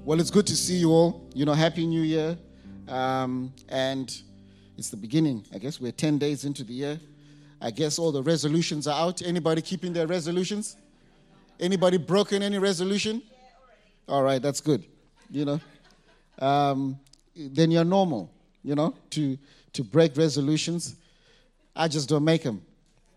Well, it's good to see you all. Happy New Year. And it's the beginning. I guess we're 10 days into the year. I guess all the resolutions are out. Anybody keeping their resolutions? Anybody broken any resolution? All right, that's good. Then you're normal, to break resolutions. I just don't make them.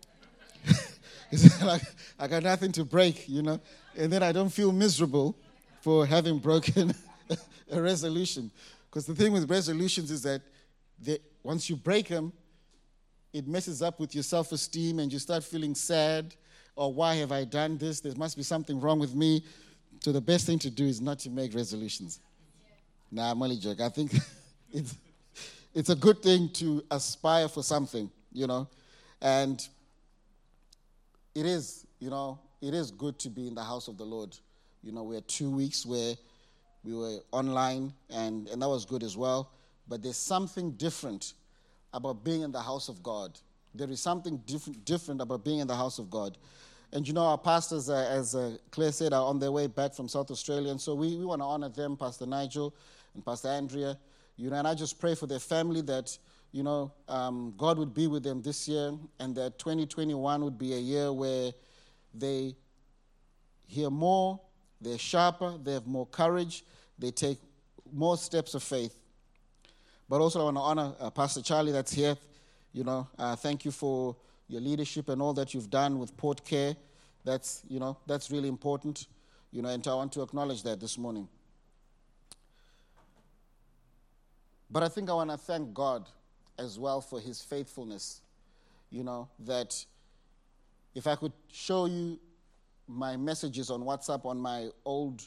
It's like I got nothing to break, and then I don't feel miserable for having broken a resolution. Because the thing with resolutions is that once you break them, it messes up with your self-esteem and you start feeling sad. Or why have I done this? There must be something wrong with me. So the best thing to do is not to make resolutions. Nah, I'm only joking. I think it's a good thing to aspire for something, And it is good to be in the house of the Lord. We had 2 weeks where we were online, and that was good as well. But there's something different about being in the house of God. There is something different about being in the house of God. And our pastors, as Claire said, are on their way back from South Australia. And so we want to honor them, Pastor Nigel and Pastor Andrea. And I just pray for their family that, God would be with them this year, and that 2021 would be a year where they hear more, they're sharper, they have more courage, they take more steps of faith. But also I want to honor Pastor Charlie that's here. Thank you for your leadership and all that you've done with Port Care. That's really important. And I want to acknowledge that this morning. But I think I want to thank God as well for his faithfulness. That if I could show you my messages on WhatsApp on my old,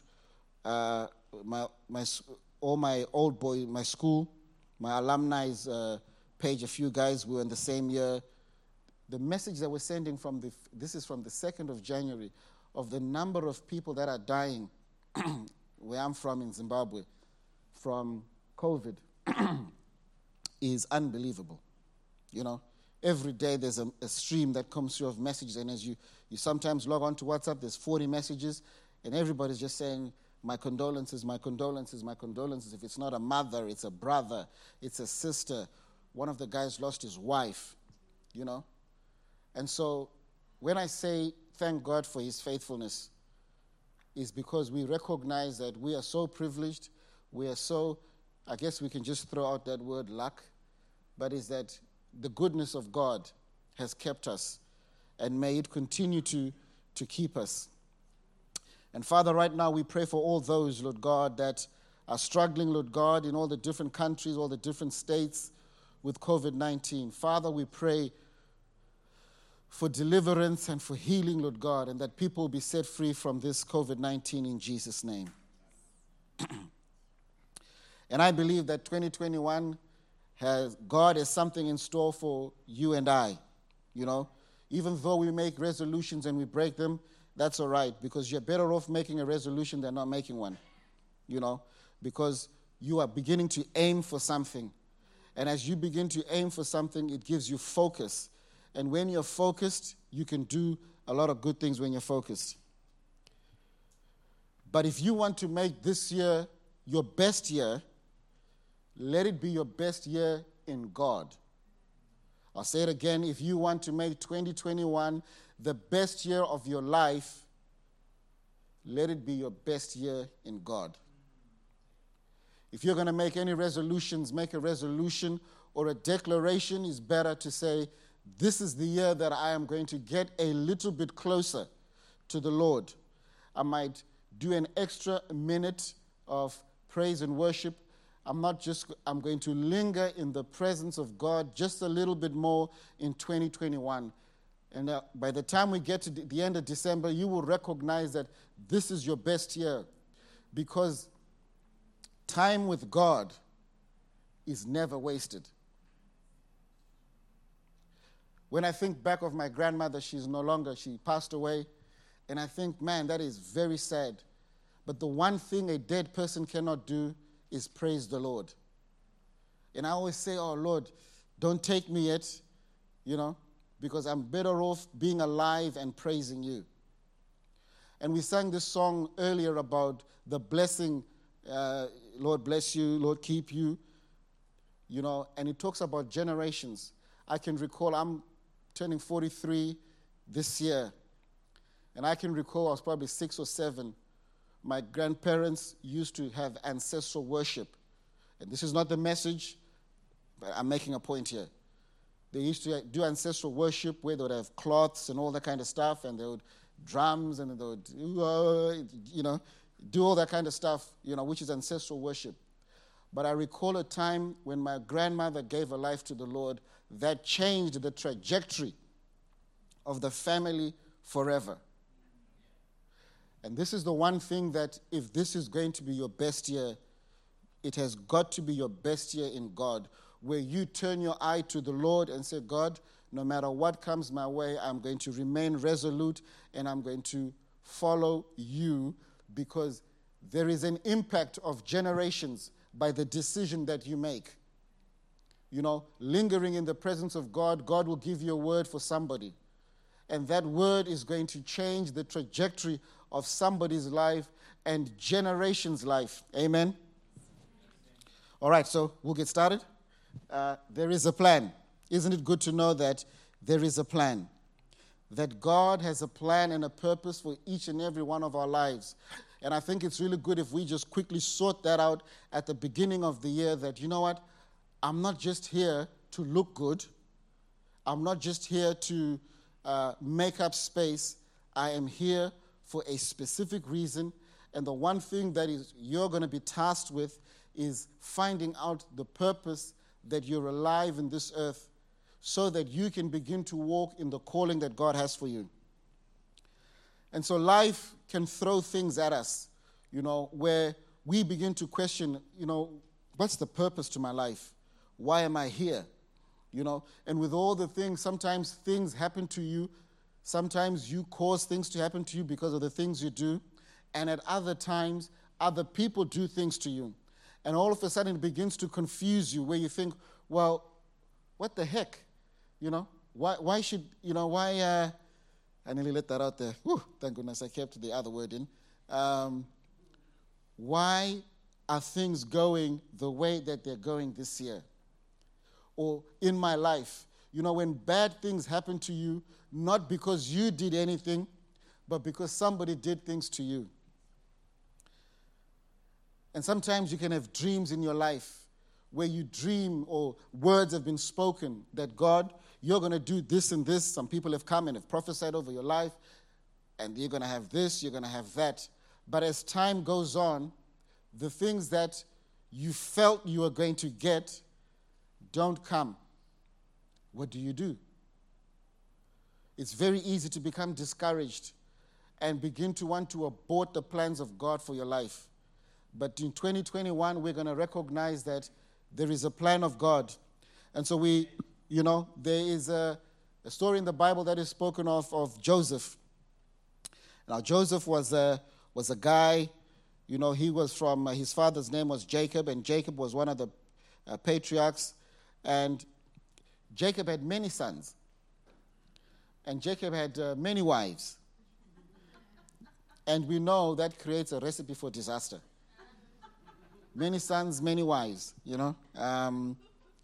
my school, my alumni's page, a few guys who were in the same year. The message that we're sending this is from the 2nd of January, of the number of people that are dying where I'm from in Zimbabwe from COVID is unbelievable. Every day there's a stream that comes through of messages, and as you sometimes log on to WhatsApp, there's 40 messages, and everybody's just saying, my condolences, my condolences, my condolences. If it's not a mother, it's a brother, it's a sister. One of the guys lost his wife, And so when I say thank God for his faithfulness, it's because we recognize that we are so privileged, we are so, I guess we can just throw out that word luck, but it's that the goodness of God has kept us, and may it continue to keep us. And Father, right now we pray for all those, Lord God, that are struggling, Lord God, in all the different countries, all the different states with COVID-19. Father, we pray for deliverance and for healing, Lord God, and that people will be set free from this COVID-19 in Jesus' name. And I believe that 2021 God has something in store for you and I, Even though we make resolutions and we break them, that's all right, because you're better off making a resolution than not making one, because you are beginning to aim for something. And as you begin to aim for something, it gives you focus. And when you're focused, you can do a lot of good things when you're focused. But if you want to make this year your best year, let it be your best year in God. I'll say it again. If you want to make 2021 the best year of your life, let it be your best year in God. If you're going to make any resolutions, make a resolution or a declaration. Is better to say, this is the year that I am going to get a little bit closer to the Lord. I might do an extra minute of praise and worship. I'm going to linger in the presence of God just a little bit more in 2021. And by the time we get to the end of December, you will recognize that this is your best year, because time with God is never wasted. When I think back of my grandmother, she passed away, and I think, man, that is very sad. But the one thing a dead person cannot do is praise the Lord. And I always say, oh, Lord, don't take me yet, because I'm better off being alive and praising you. And we sang this song earlier about the blessing Lord bless you, Lord keep you, and it talks about generations. I can recall I'm turning 43 this year, and I can recall I was probably 6 or 7. My grandparents used to have ancestral worship, and this is not the message, but I'm making a point here. They used to do ancestral worship where they would have cloths and all that kind of stuff, and they would drums, and they would, do all that kind of stuff, which is ancestral worship. But I recall a time when my grandmother gave her life to the Lord that changed the trajectory of the family forever. And this is the one thing that if this is going to be your best year, it has got to be your best year in God, where you turn your eye to the Lord and say, God, no matter what comes my way, I'm going to remain resolute and I'm going to follow you, because there is an impact of generations by the decision that you make. Lingering in the presence of God, God will give you a word for somebody. And that word is going to change the trajectory of somebody's life and generations' life. Amen? All right, so we'll get started. There is a plan. Isn't it good to know that there is a plan? That God has a plan and a purpose for each and every one of our lives. And I think it's really good if we just quickly sort that out at the beginning of the year, that, you know what, I'm not just here to look good. I'm not just here to make up space. I am here for a specific reason. And the one thing that you're going to be tasked with is finding out the purpose that you're alive in this earth, so that you can begin to walk in the calling that God has for you. And so life can throw things at us, where we begin to question, what's the purpose to my life? Why am I here? And with all the things, sometimes things happen to you. Sometimes you cause things to happen to you because of the things you do. And at other times, other people do things to you. And all of a sudden it begins to confuse you, where you think, well, what the heck? Why should, I nearly let that out there. Whew, thank goodness I kept the other word in. Why are things going the way that they're going this year? Or in my life, when bad things happen to you, not because you did anything, but because somebody did things to you. And sometimes you can have dreams in your life where you dream, or words have been spoken that, God, you're going to do this and this. Some people have come and have prophesied over your life, and you're going to have this, you're going to have that. But as time goes on, the things that you felt you were going to get don't come. What do? It's very easy to become discouraged and begin to want to abort the plans of God for your life. But in 2021, we're going to recognize that there is a plan of God. And so there is a story in the Bible that is spoken of Joseph. Now, Joseph was a guy, he was from, his father's name was Jacob, and Jacob was one of the patriarchs. And Jacob had many sons. And Jacob had many wives. And we know that creates a recipe for disaster. Many sons, many wives, And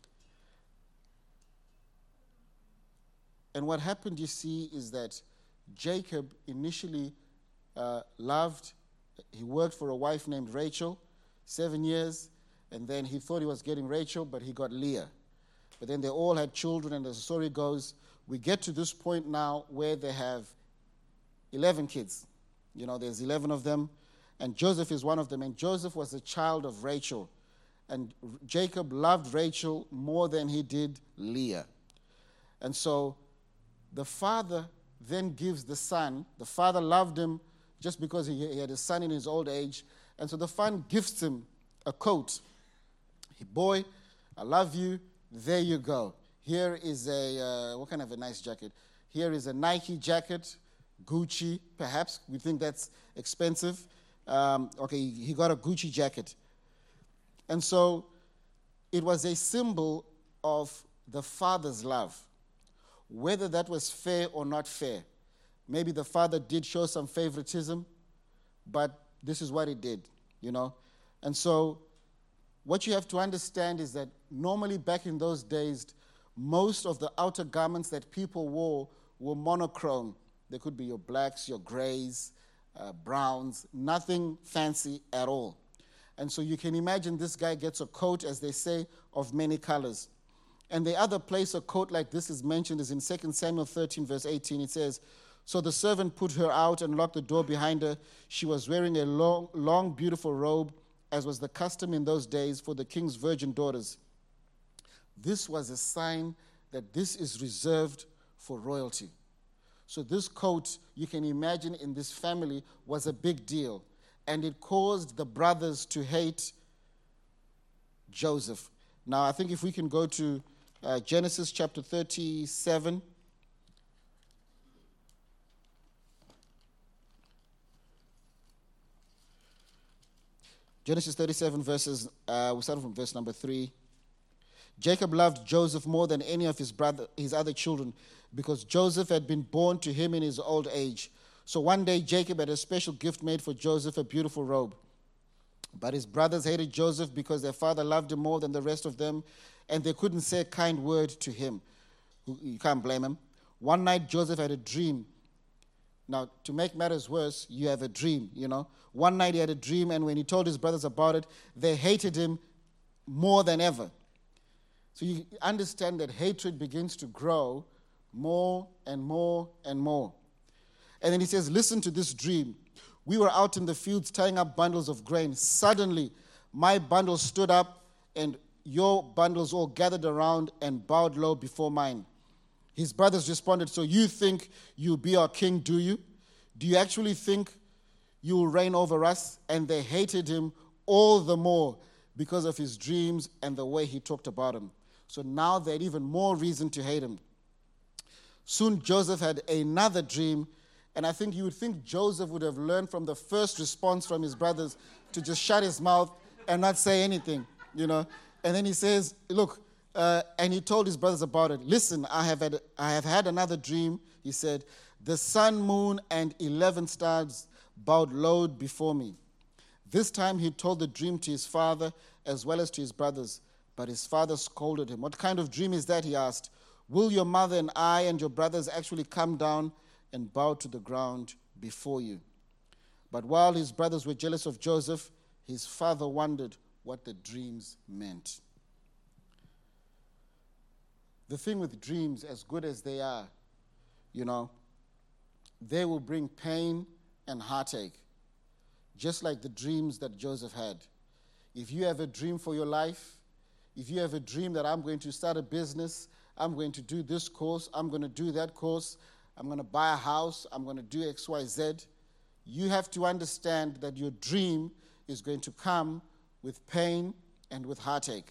what happened, you see, is that Jacob initially he worked for a wife named Rachel, 7 years, and then he thought he was getting Rachel, but he got Leah. But then they all had children, and as the story goes, we get to this point now where they have 11 kids. There's 11 of them. And Joseph is one of them. And Joseph was a child of Rachel. And Jacob loved Rachel more than he did Leah. And so the father then gives the son. The father loved him just because he had a son in his old age. And so the father gifts him a coat. Boy, I love you. There you go. Here is what kind of a nice jacket? Here is a Nike jacket, Gucci, perhaps. We think that's expensive. He got a Gucci jacket. And so it was a symbol of the father's love. Whether that was fair or not fair. Maybe the father did show some favoritism, but this is what he did, And so what you have to understand is that normally back in those days, most of the outer garments that people wore were monochrome. They could be your blacks, your grays, browns, nothing fancy at all. And so you can imagine this guy gets a coat, as they say, of many colors. And the other place a coat like this is mentioned is in 2 Samuel 13, verse 18. It says, "So the servant put her out and locked the door behind her. She was wearing a long, beautiful robe, as was the custom in those days for the king's virgin daughters." This was a sign that this is reserved for royalty. So this coat, you can imagine, in this family was a big deal. And it caused the brothers to hate Joseph. Now, I think if we can go to Genesis chapter 37. Genesis 37 verses, we'll start from verse number 3. Jacob loved Joseph more than any of his other children, because Joseph had been born to him in his old age. So one day Jacob had a special gift made for Joseph, a beautiful robe. But his brothers hated Joseph because their father loved him more than the rest of them, and they couldn't say a kind word to him. You can't blame him. One night Joseph had a dream. Now, to make matters worse, you have a dream, you know. One night he had a dream, and when he told his brothers about it, they hated him more than ever. So you understand that hatred begins to grow more and more and more. And then he says, "Listen to this dream. We were out in the fields tying up bundles of grain. Suddenly, my bundle stood up, and your bundles all gathered around and bowed low before mine." His brothers responded, "So you think you'll be our king, do you? Do you actually think you will reign over us?" And they hated him all the more because of his dreams and the way he talked about him. So now they had even more reason to hate him. Soon Joseph had another dream, and I think you would think Joseph would have learned from the first response from his brothers to just shut his mouth and not say anything, you know. And then he says, look, and he told his brothers about it. "Listen, I have had another dream," he said. "The sun, moon, and 11 stars bowed low before me." This time he told the dream to his father as well as to his brothers. But his father scolded him. "What kind of dream is that?" he asked. "Will your mother and I and your brothers actually come down and bow to the ground before you?" But while his brothers were jealous of Joseph, his father wondered what the dreams meant. The thing with dreams, as good as they are, you know, they will bring pain and heartache, just like the dreams that Joseph had. If you have a dream for your life, if you have a dream that I'm going to start a business, I'm going to do this course, I'm going to do that course, I'm going to buy a house, I'm going to do X, Y, Z, you have to understand that your dream is going to come with pain and with heartache.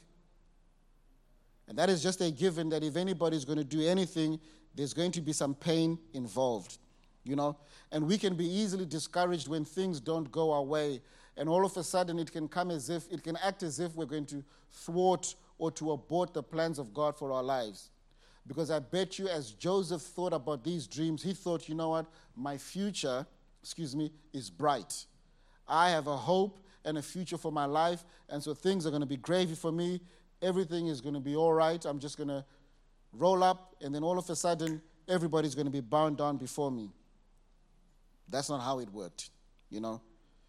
And that is just a given that if anybody is going to do anything, there's going to be some pain involved, you know. And we can be easily discouraged when things don't go our way. And all of a sudden it can act as if we're going to thwart or to abort the plans of God for our lives. Because I bet you, as Joseph thought about these dreams, he thought, you know what, my future, is bright. I have a hope and a future for my life, and so things are going to be gravy for me. Everything is going to be all right. I'm just going to roll up, and then all of a sudden, everybody's going to be bowed down before me. That's not how it worked, you know.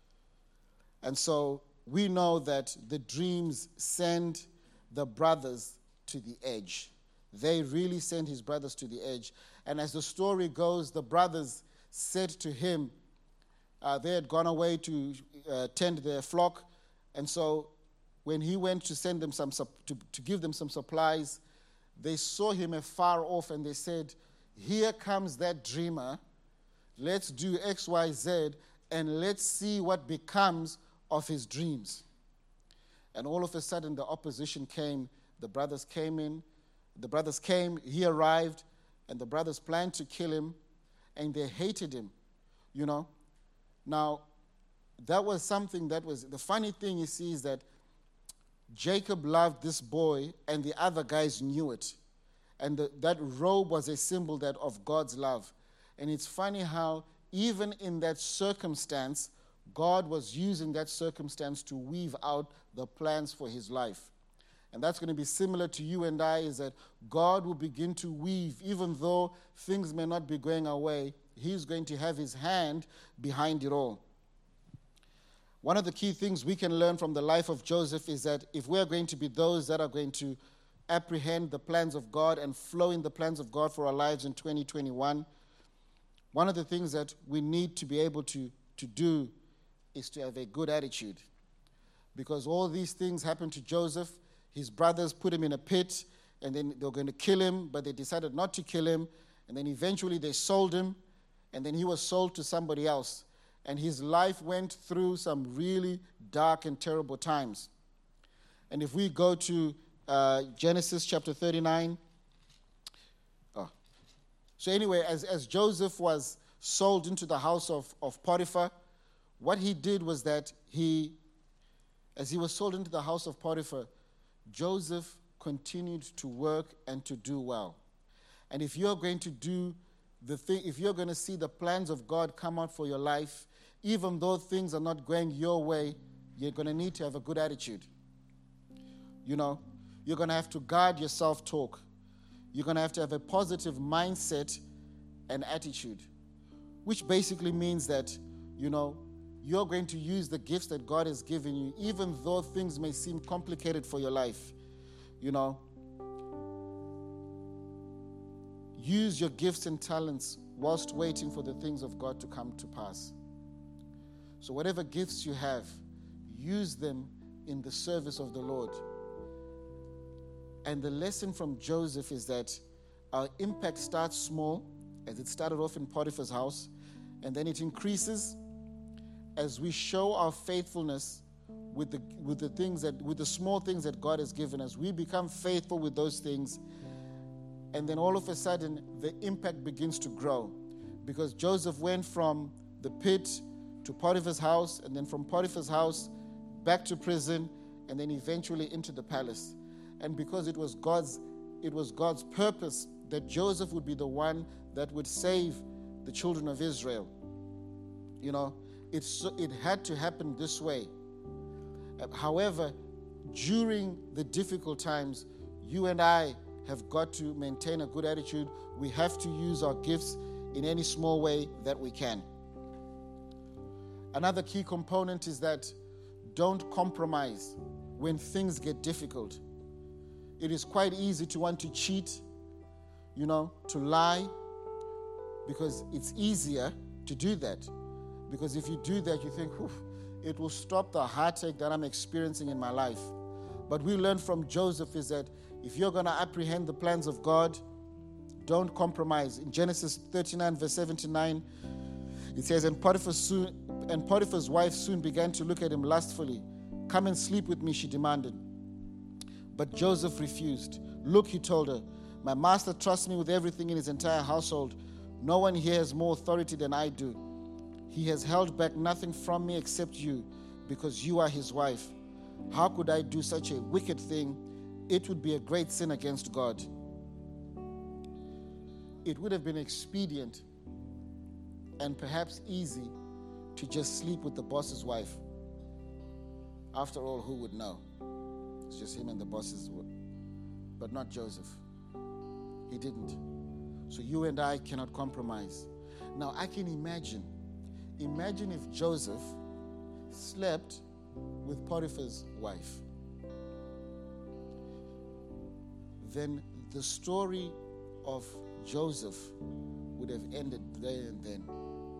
And so we know that the dreams send the brothers to the edge. They really sent his brothers to the edge. And as the story goes, the brothers said to him, they had gone away to tend their flock. And so when he went to send them to give them some supplies, they saw him afar off and they said, "Here comes that dreamer. Let's do X, Y, Z, and let's see what becomes of his dreams." And all of a sudden the opposition came. The brothers came, he arrived, and the brothers planned to kill him, and they hated him, you know. Now, that was something that was, the funny thing you see is that Jacob loved this boy, and the other guys knew it. And that robe was a symbol of God's love. And it's funny how even in that circumstance, God was using that circumstance to weave out the plans for his life. And that's going to be similar to you and I, is that God will begin to weave, even though things may not be going our way, he's going to have his hand behind it all. One of the key things we can learn from the life of Joseph is that if we're going to be those that are going to apprehend the plans of God and flow in the plans of God for our lives in 2021, one of the things that we need to be able to do is to have a good attitude. Because all these things happened to Joseph. His brothers put him in a pit, and then they were going to kill him, but they decided not to kill him. And then eventually they sold him, and then he was sold to somebody else. And his life went through some really dark and terrible times. And if we go to Genesis chapter 39. So anyway, as Joseph was sold into the house of Potiphar, what he did was that as he was sold into the house of Potiphar, Joseph continued to work and to do well. And if you're going to do if you're going to see the plans of God come out for your life, even though things are not going your way, you're going to need to have a good attitude. You know, you're going to have to guard your self-talk. You're going to have a positive mindset and attitude, which basically means that, you know, you're going to use the gifts that God has given you, even though things may seem complicated for your life. You know, use your gifts and talents whilst waiting for the things of God to come to pass. So whatever gifts you have, use them in the service of the Lord. And the lesson from Joseph is that our impact starts small, as it started off in Potiphar's house, and then it increases as we show our faithfulness with the small things that God has given us. We become faithful with those things, and then all of a sudden the impact begins to grow, because Joseph went from the pit to Potiphar's house, and then from Potiphar's house back to prison, and then eventually into the palace. And because it was God's purpose that Joseph would be the one that would save the children of Israel. You know, it had to happen this way. However, during the difficult times, you and I have got to maintain a good attitude. We have to use our gifts in any small way that we can. Another key component is that don't compromise when things get difficult. It is quite easy to want to cheat, you know, to lie, because it's easier to do that. Because if you do that, you think, it will stop the heartache that I'm experiencing in my life. But we learn from Joseph is that if you're going to apprehend the plans of God, don't compromise. In Genesis 39, verse 79, it says, And Potiphar's wife soon began to look at him lustfully. Come and sleep with me, she demanded. But Joseph refused. Look, he told her, my master trusts me with everything in his entire household. No one here has more authority than I do. He has held back nothing from me except you, because you are his wife. How could I do such a wicked thing? It would be a great sin against God. It would have been expedient and perhaps easy to just sleep with the boss's wife. After all, who would know? It's just him and the bosses. But not Joseph. He didn't. So you and I cannot compromise. Now, I can imagine if Joseph slept with Potiphar's wife. Then the story of Joseph would have ended there and then.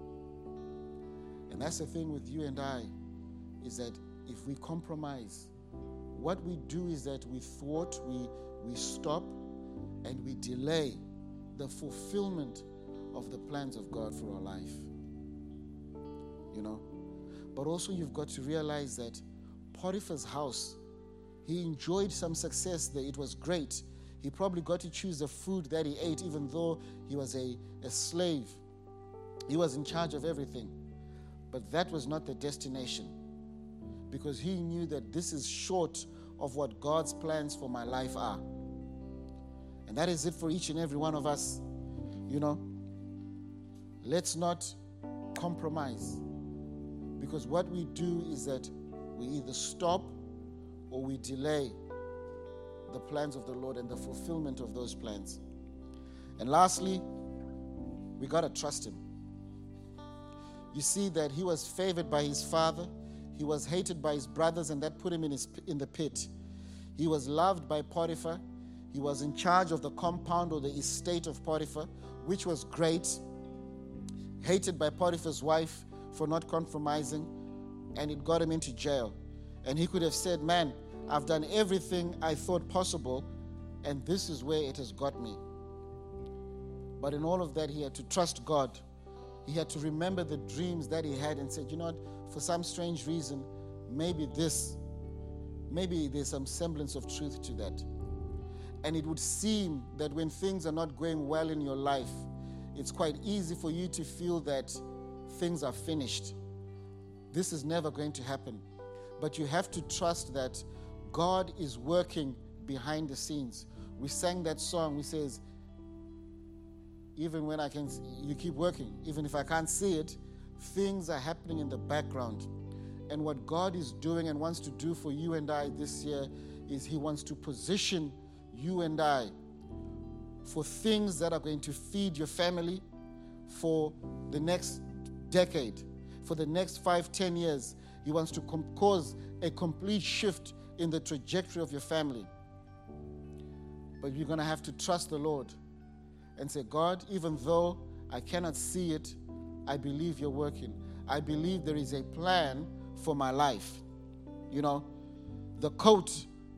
And that's the thing with you and I, is that if we compromise, what we do is that we thwart, we stop, and we delay the fulfillment of the plans of God for our life. You know? But also you've got to realize that Potiphar's house, he enjoyed some success there. It was great. He probably got to choose the food that he ate, even though he was a slave. He was in charge of everything. But that was not the destination, because he knew that this is short of what God's plans for my life are. And that is it for each and every one of us. You know, let's not compromise Because what we do is that we either stop or we delay the plans of the Lord and the fulfillment of those plans. And lastly, we got to trust him. You see that he was favored by his father. He was hated by his brothers, and that put him in the pit. He was loved by Potiphar. He was in charge of the compound or the estate of Potiphar, which was great. Hated by Potiphar's wife for not compromising, and it got him into jail. And he could have said, man, I've done everything I thought possible, and this is where it has got me. But in all of that, he had to trust God. He had to remember the dreams that he had and said, you know what, for some strange reason, maybe there's some semblance of truth to that. And it would seem that when things are not going well in your life, it's quite easy for you to feel that things are finished. This is never going to happen. But you have to trust that God is working behind the scenes. We sang that song, we says, even when you keep working, even if I can't see it, things are happening in the background. And what God is doing and wants to do for you and I this year is he wants to position you and I for things that are going to feed your family for the next decade, for the next 5-10 years. He wants to cause a complete shift in the trajectory of your family. But you're going to have to trust the Lord and say, God, even though I cannot see it, I believe you're working. I believe there is a plan for my life. You know, the coat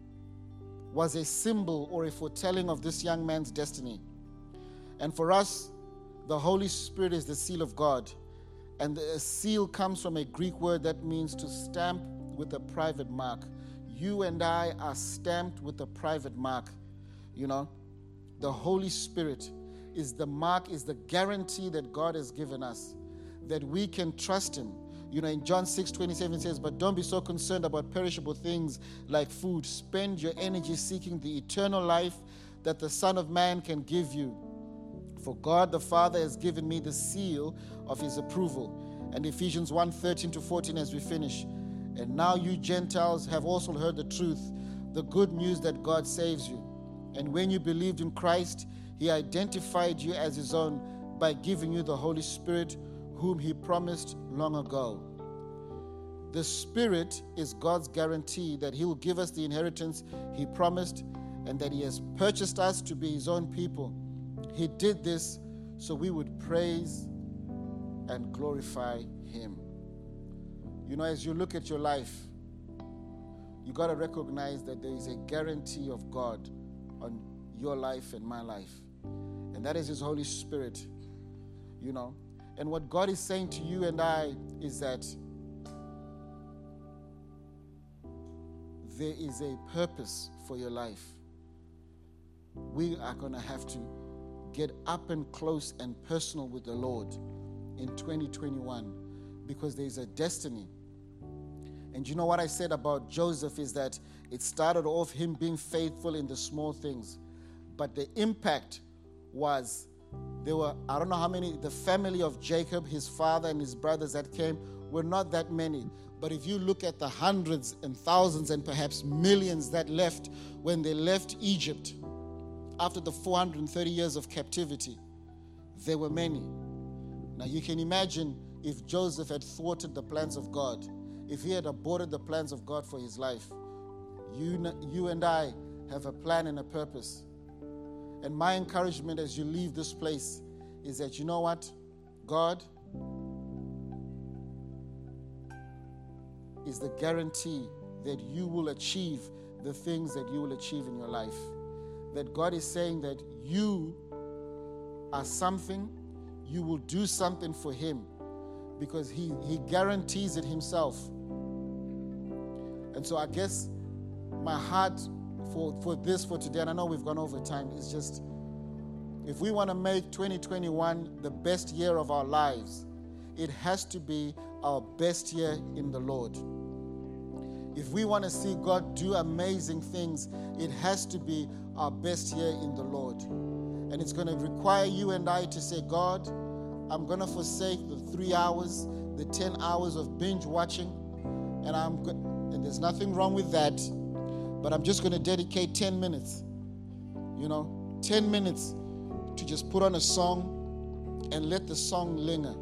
was a symbol or a foretelling of this young man's destiny. And for us, the Holy Spirit is the seal of God. And the seal comes from a Greek word that means to stamp with a private mark. You and I are stamped with a private mark. You know, the Holy Spirit is the mark, is the guarantee that God has given us, that we can trust him. You know, in John 6:27 it says, but don't be so concerned about perishable things like food. Spend your energy seeking the eternal life that the Son of Man can give you. For God the Father has given me the seal of his approval. And Ephesians 1:13-14 as we finish. And now you Gentiles have also heard the truth, the good news that God saves you. And when you believed in Christ, he identified you as his own by giving you the Holy Spirit, whom he promised long ago. The Spirit is God's guarantee that he will give us the inheritance he promised and that he has purchased us to be his own people. He did this so we would praise and glorify him. You know, as you look at your life, you got to recognize that there is a guarantee of God on your life and my life. And that is his Holy Spirit, you know. And what God is saying to you and I is that there is a purpose for your life. We are going to have to get up and close and personal with the Lord in 2021 because there is a destiny. And you know what I said about Joseph is that it started off him being faithful in the small things, but the impact was there were, I don't know how many, the family of Jacob, his father and his brothers that came were not that many. But if you look at the hundreds and thousands and perhaps millions that left when they left Egypt after the 430 years of captivity, there were many. Now you can imagine if Joseph had thwarted the plans of God, if he had aborted the plans of God for his life. You and I have a plan and a purpose. And my encouragement as you leave this place is that, you know what? God is the guarantee that you will achieve the things that you will achieve in your life. That God is saying that you are something, you will do something for him because he guarantees it himself. And so I guess my heart for today, and I know we've gone over time, is just if we want to make 2021 the best year of our lives, it has to be our best year in the Lord. If we want to see God do amazing things, it has to be our best year in the Lord. And it's going to require you and I to say, God, I'm going to forsake the 3 hours the 10 hours of binge watching, and there's nothing wrong with that, but I'm just going to dedicate 10 minutes, 10 minutes to just put on a song and let the song linger.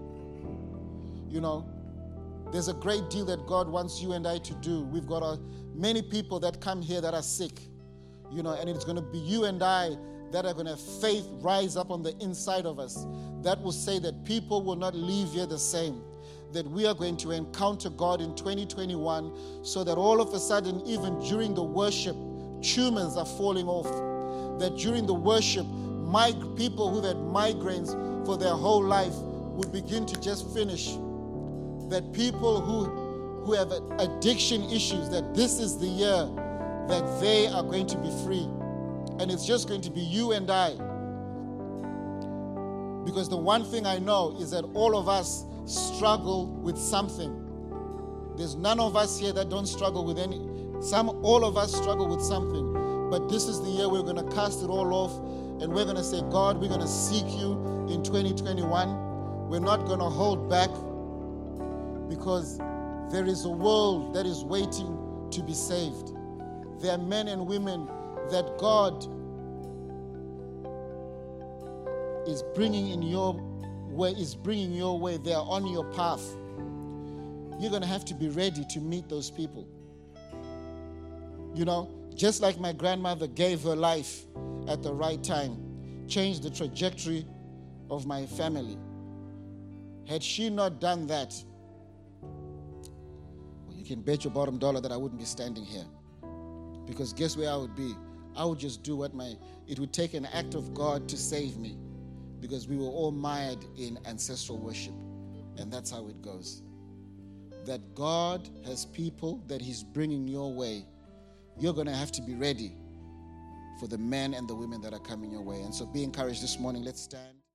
There's a great deal that God wants you and I to do. We've got many people that come here that are sick, and it's going to be you and I that are going to have faith rise up on the inside of us that will say that people will not leave here the same, that we are going to encounter God in 2021 so that all of a sudden, even during the worship, tumors are falling off, that during the worship, people who've had migraines for their whole life would begin to just finish, that people who have addiction issues, that this is the year that they are going to be free. And it's just going to be you and I. Because the one thing I know is that all of us struggle with something. There's none of us here that don't struggle with all of us struggle with something. But this is the year we're going to cast it all off, and we're going to say, God, we're going to seek you in 2021. We're not going to hold back, because there is a world that is waiting to be saved. There are men and women that God is bringing your way. They are on your path. You're going to have to be ready to meet those people. Just like my grandmother gave her life at the right time, changed the trajectory of my family. Had she not done that, you can bet your bottom dollar that I wouldn't be standing here. Because guess where I would be? I would just do it would take an act of God to save me, because we were all mired in ancestral worship. And that's how it goes. That God has people that He's bringing your way. You're going to have to be ready for the men and the women that are coming your way. And so be encouraged this morning. Let's stand.